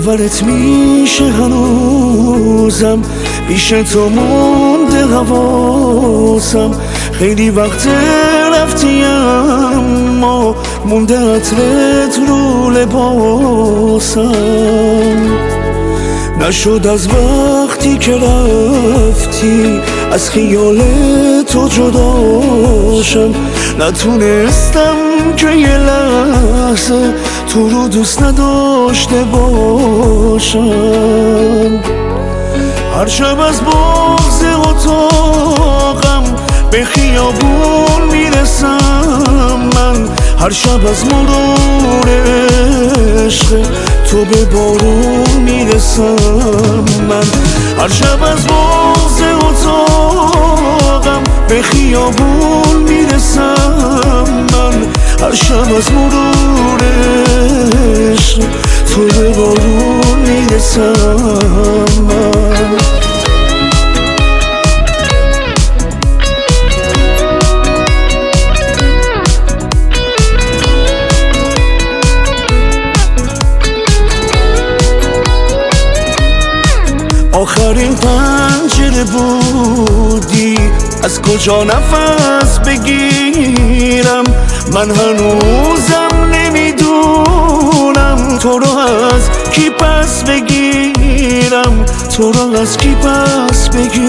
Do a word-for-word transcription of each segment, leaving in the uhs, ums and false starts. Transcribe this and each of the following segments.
باورت میشه هنوزم پیش تو مونده حواسم خیلی وقت رفتی اما مونده عطرت رو لباسم نشد از وقتی که رفتی از خیال تو جداشم نتونستم که یه لحظه تو رو دوست نداشته باشم هر شب از بغض اتاقم به خیابون میرسم من هر شب از مرور عشق تو به بارون میرسم من هر شب از بغض اتاقم به خیابون میرسم من هر شب از مرور عشق تو به بارون میرسم من آخرین پنجره بودی از کجا نفس بگیرم من هنوزم نمیدونم تو رو از کی پس بگیرم تو رو از کی پس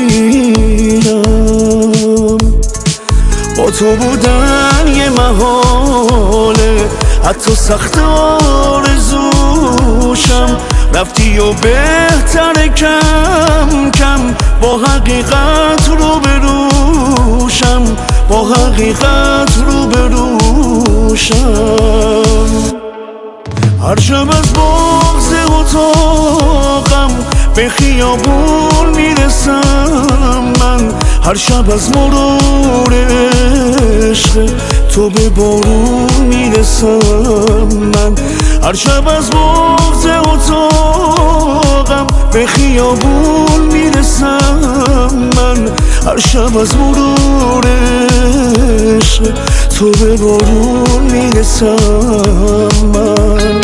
بگیرم با تو بودن یه محاله حتی سخت آرزوشم رفتی و بهتر کم کم با حقیقت رو بروشم با حقیقت رو بروشم هر شب از بغض اتاقم به خیابون میرسم من هر شب از مرور عشق تو به بارون میرسم من هر شب از بغض اتاقم به خیابون میرسم من هر شب از مرور عشق تو به بارون میرسم من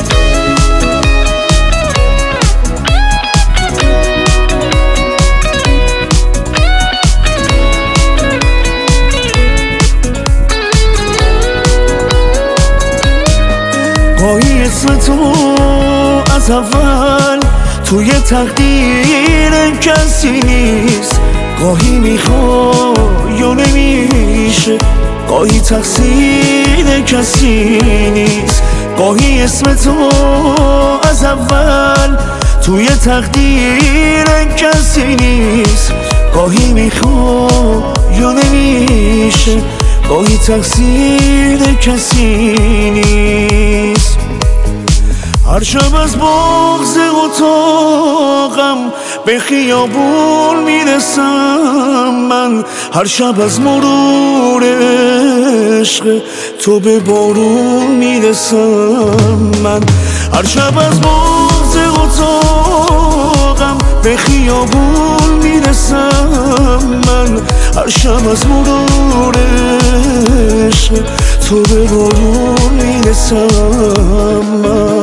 گاهی اسم تو از اول توی تقدیر کسی نیست گاهی میخوای یا نمیشه گاهی تقصیر کسی نیست گاهی اسم تو از اول توی تقدیر کسی نیست گاهی میخوای یا نمیشه گاهی تقصیر کسی نیست هر شب از بغض اتاقم به خیابون میرسم من هر شب از مرور عشق تو به بارون میرسم من هر شب از بغض اتاقم به خیابون میرسم من هر شب از مرور عشق تو به بارون میرسم من